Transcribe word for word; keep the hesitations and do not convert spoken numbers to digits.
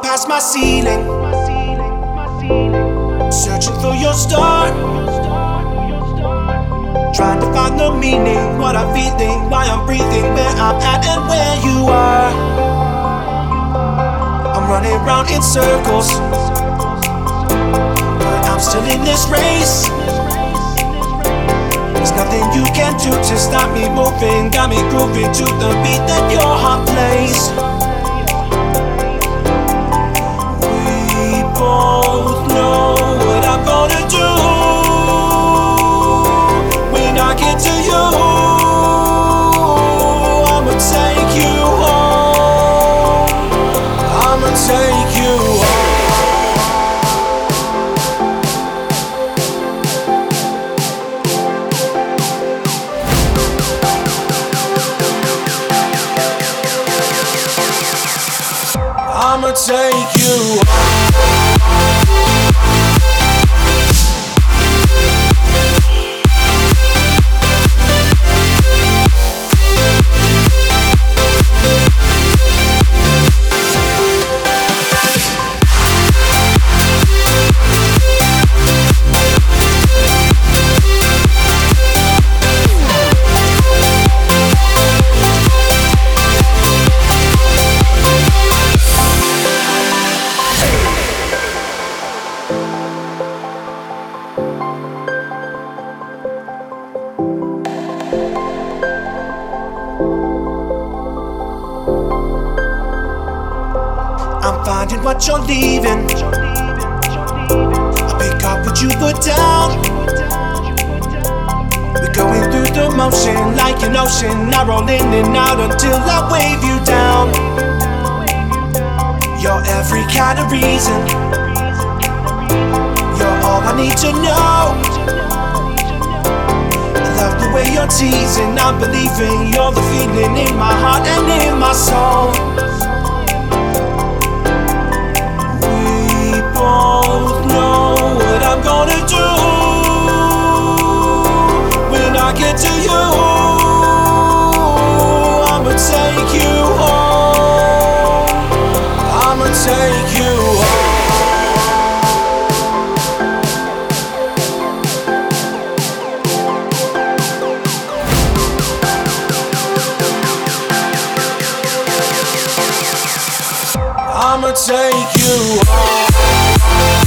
past my ceiling, searching for your star, trying to find the meaning, what I'm feeling, why I'm breathing, where I'm at and where you are. I'm running round in circles, but I'm still in this race. There's nothing you can do to stop me moving, got me grooving to the beat that your heart plays. We both know what I'm gonna do when I get to you. I'ma take you home, I'ma take you home. I'ma take you I'm finding what you're leaving. I pick up what you put down. We're going through the motion like an ocean. I roll in and out until I wave you down. You're every kind of reason. You're all I need to know. I love the way you're teasing. I'm believing you're the feeling in my heart and in my soul. Both know what I'm gonna do when I get to you. I'ma take you home, I'ma take you home. I'ma take you home.